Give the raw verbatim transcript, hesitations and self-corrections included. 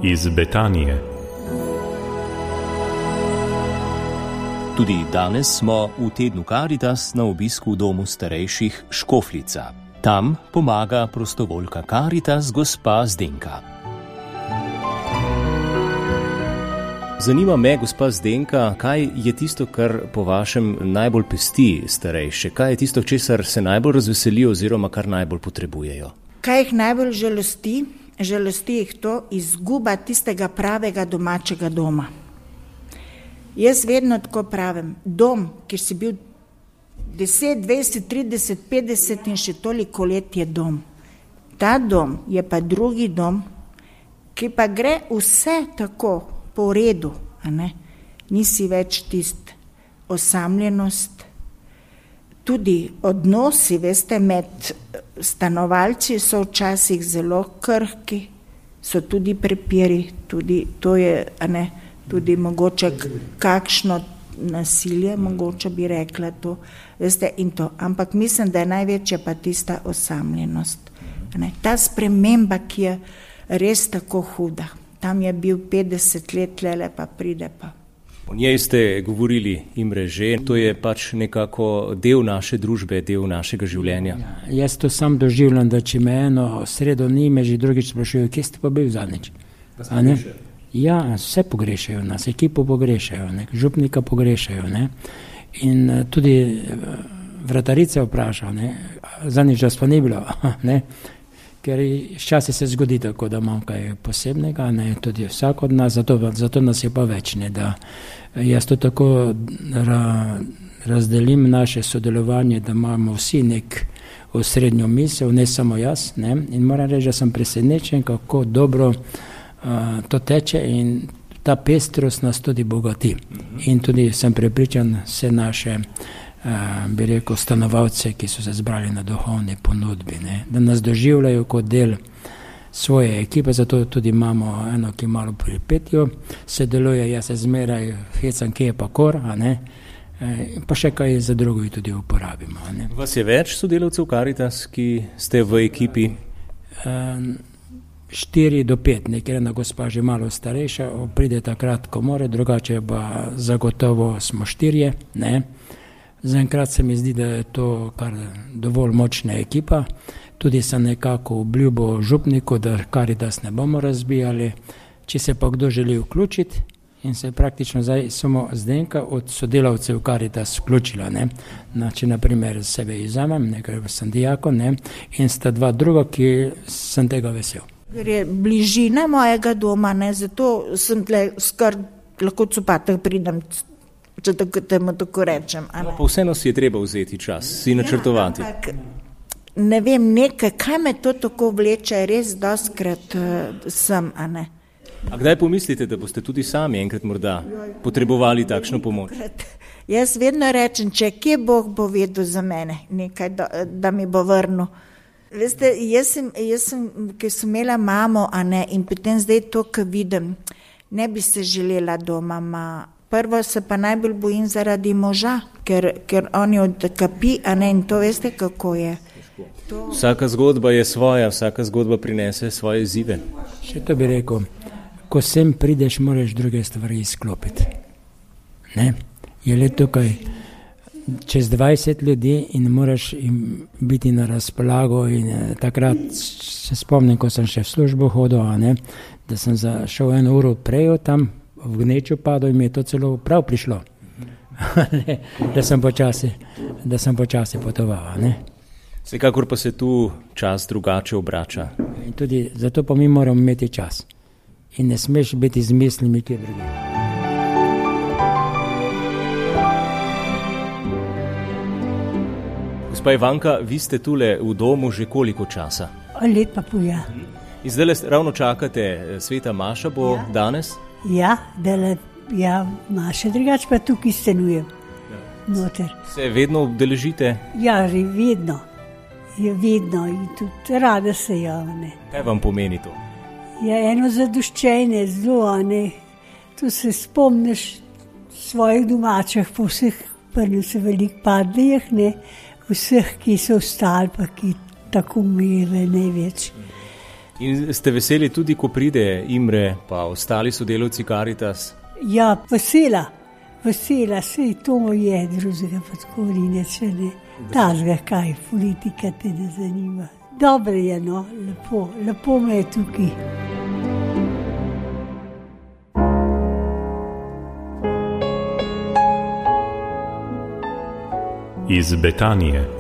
iz Betanije. Tudi danes smo v tednu Karitas na obisku v domu starejših Škofljica. Tam pomaga prostovoljka Karitas gospa Zdenka. Zanima me, gospa Zdenka, kaj je tisto, kar po vašem najbolj pesti starejše? Kaj je tisto, česar se najbolj razveselijo oziroma kar najbolj potrebujejo? Kaj jih najbolj žalosti? Žalosti jih to izguba tistega pravega domačega doma. Jaz vedno tako pravim, dom, kjer si bil deset, dvajset, trideset, petdeset in še toliko let je dom. Ta dom je pa drugi dom, ki pa gre vse tako po redu, a ne? Nisi več tist osamljenost. Tudi odnosi, veste, med stanovalci so včasih zelo krhki, so tudi prepiri, tudi to je, a ne, tudi mogoče kakšno nasilje, mogoče bi rekla to, veste, in to. Ampak mislim, da je največja pa tista osamljenost. A ne? Ta sprememba, ki je res tako huda. Tam je bil petdeset let, lele pa pride pa. O njej ste govorili, Imre, že, to je pač nekako del naše družbe, del našega življenja. Ja, jaz to sam doživljam, da če me eno sredo ni, me že drugič sprašujejo, kje ste pa bil zadnjič? A ne? Ja, vse pogrešajo nas, ekipo pogrešajo, ne? Župnika pogrešajo, ne? In tudi vratarice vprašajo, ne? Zadnjič čas pa ni bilo, ne? Ker včasih se zgodi tako, da imam kaj posebnega, ne, tudi vsak od nas, zato, zato nas je pa več, ne, da jaz to tako ra, razdelim naše sodelovanje, da imamo vsi nek osrednjo misel, ne samo jaz, ne, in moram reči, da sem presenečen, kako dobro uh, to teče in ta pestrost nas tudi bogati. In tudi sem prepričan vse naše Uh, bi rekel, stanovalce, ki so se zbrali na duhovni ponudbi, ne? Da nas doživljajo kot del svoje ekipe, zato tudi imamo eno, ki malo pripetijo, se deluje, jaz se zmeraj hecam, kje je pa kor, a ne? E, pa še kaj za drugo tudi uporabimo. A ne? Vas je več sodelavcev Karitas, ki ste v ekipi? Uh, štiri do pet, nekaj ena gospa že malo starejša, pride takrat, ko more, drugače pa zagotovo smo štirje, ne? Zaenkrat se mi zdi, da je to kar dovolj močna ekipa. Tudi sem nekako obljubil župniku, da Karitas ne bomo razbijali. Če se pa kdo želi vključiti in se praktično zdaj samo Zdenka od sodelavcev Karitas vključila, ne. Na, če naprimer sebe izamem, nekaj sem dijakon, ne, in sta dva druga, ki sem tega vesel. Ker je bližina mojega doma, ne, zato sem tle skar lahko cupatah pridem, če tako, temu tako rečem. No, pa vseeno si je treba vzeti čas, si načrtovati. Ja, ampak, ne vem, nekaj, kaj me to tako vleče, res dostkrat uh, sem, a ne. A kdaj pomislite, da boste tudi sami enkrat morda potrebovali takšno pomoč? Jaz vedno rečem, če kje Bog bo vedel za mene, nekaj, da, da mi bo vrnil. Veste, jaz sem, jaz sem, ki sem imela mamo, a ne, in potem zdaj to, ko vidim, ne bi se želela doma, ma. Prvo se pa najbolj bojim zaradi moža, ker, ker on je odkapi, a ne, in to veste, kako je. To... Vsaka zgodba je svoja, vsaka zgodba prinese svoje izzive. Še to bi rekel, ko sem prideš, moraš druge stvari izklopiti. Ne? Je le tukaj čez dvajset ljudi in moraš im biti na razpolago in eh, takrat se spomnim, ko sem še v službo hodil, a ne, da sem zašel eno uro prej tam, v gneču padel in mi je to celo prav prišlo, da sem počasi, da sem počasi potoval. Ne? Vsekakor pa se tu čas drugače obrača. In tudi zato pa mi moramo imeti čas. In ne smeš biti z mislimi kje drugi. Gospa Ivanka, vi ste tule v domu že koliko časa? Let pa poja. In zdaj ravno čakate, sveta Maša bo ja. danes? Ja, dele, ja, Maša, drugače pa tukaj stanujem, ja. Noter. Se vedno obdeležite? Ja, vedno, ja, vedno in tudi rada se javne. Kaj vam pomeni to? Ja, eno zadoščenje, zelo, ne, tu se spomniš svojih domačih, po vseh, prvi se veliko padlijih, ne, vseh, ki so ostali, pa ki tako umire največ. In ste veseli tudi, ko pride Imre pa ostali sodelavci Karitas? Ja, vesela, vesela, sej to je drugega, pa tako ni če ne. Tazga, kaj, politika te ne zanima. Dobro je, no, lepo, lepo me je tukaj. Iz Betanije.